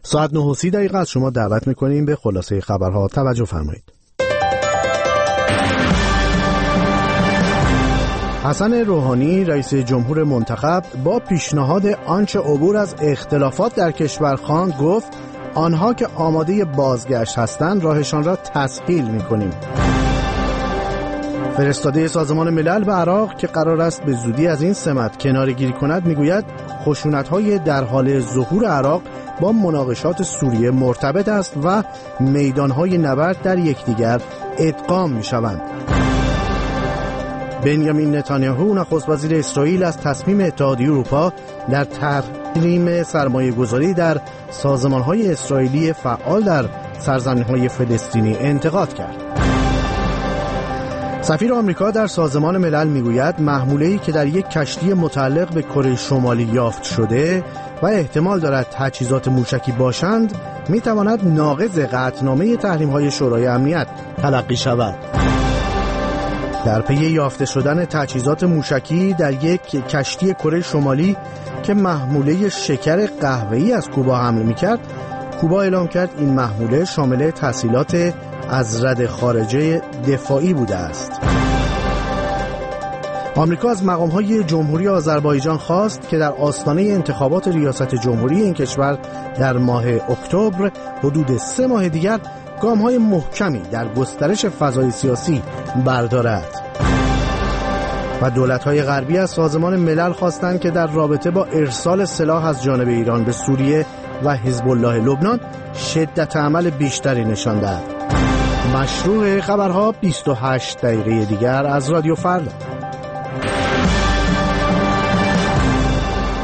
ساعت 9:30 از شما دعوت میکنیم به خلاصه خبرها توجه فرمایید. حسن روحانی رئیس جمهور منتخب با پیشنهاد آنچه عبور از اختلافات در کشور خواند گفت آنها که آماده بازگشت هستند راهشان را تسهیل میکنیم. فرستاده سازمان ملل به عراق که قرار است به زودی از این سمت کناره‌گیری کند میگوید خشونت‌های در حال ظهور عراق با مناقشات سوریه مرتبط است و میدان‌های نبرد در یکدیگر ادغام می‌شوند. بنیامین نتانیاهو نخست وزیر اسرائیل از تصمیم اتحادیه اروپا در تحریم سرمایه‌گذاری در سازمان‌های اسرائیلی فعال در سرزمین‌های فلسطینی انتقاد کرد. سفیر آمریکا در سازمان ملل میگوید محموله‌ای که در یک کشتی متعلق به کره شمالی یافت شده و احتمال دارد تجهیزات موشکی باشند میتواند ناقض قطعنامه تحریم‌های شورای امنیت تلقی شود. در پی یافته شدن تجهیزات موشکی در یک کشتی کره شمالی که محموله شکر قهوه‌ای از کوبا حمل می‌کرد، کوبا اعلام کرد این محموله شامل تسهیلات از رد خارجه دفاعی بوده است. آمریکا از مقام‌های جمهوری آذربایجان خواست که در آستانه انتخابات ریاست جمهوری این کشور در ماه اکتبر حدود 3 ماه دیگر گام‌های محکمی در گسترش فضای سیاسی بردارد. و دولت‌های غربی از سازمان ملل خواستند که در رابطه با ارسال سلاح از جانب ایران به سوریه و حزب الله لبنان شدت عمل بیشتری نشان دهد. مشروع خبرها 28 دقیقه دیگر از رادیو فردا.